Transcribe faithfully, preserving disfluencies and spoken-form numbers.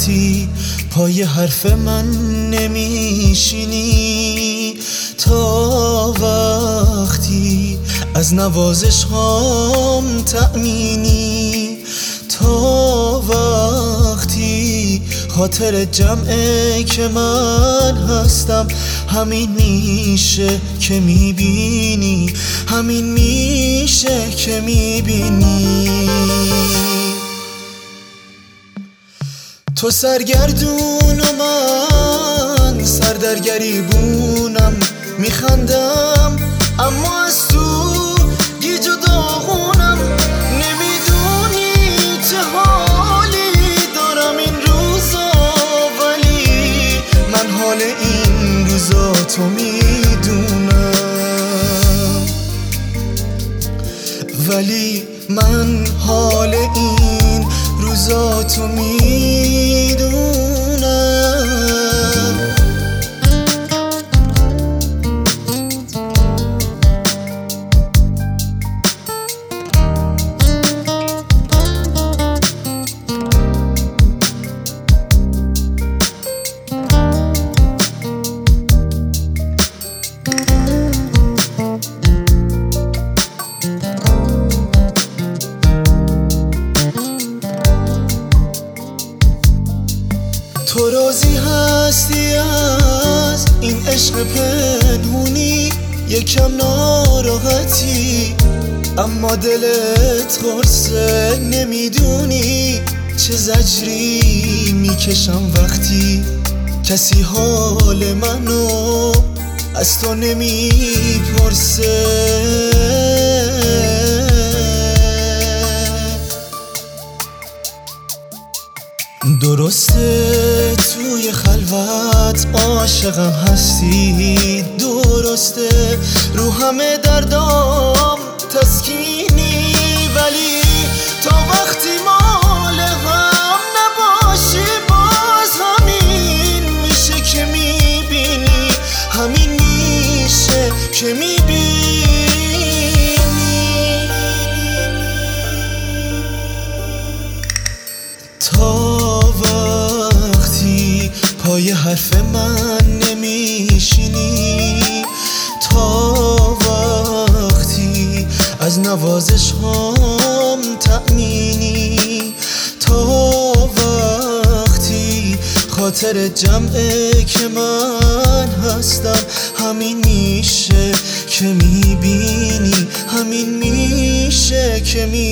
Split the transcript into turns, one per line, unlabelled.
وقتی پای حرف من نمیشینی، تا وقتی از نوازش هام تأمینی، تا وقتی خاطر جمعه که من هستم، همین میشه که میبینی، همین میشه که میبینی. تو سرگردون و من سر در گریبونم، میخندم اما از تو گیج و داغونم. نمیدونی چه حالی دارم این روزا، ولی من حال این روزا تو میدونم، ولی من حال این روزا تو میدونم. تو راضی هستی از این عشق پنهونی، یکم ناراحتی اما دلت قرصه. نمیدونی چه زجری میکشم وقتی کسی حال منو از تو نمیپرسه. درسته توی خلوت عاشقم هستی، درسته رو همه دردام تسکینی، ولی تا وقتی مال هم نباشی باز همین میشه که میبینی، همین میشه که میبینی. تا پای حرف من نمیشینی، تا وقتی از نوازش هام تأمینی، تا وقتی خاطر جمعه که من هستم، همین میشه که میبینی، همین میشه که میبینی.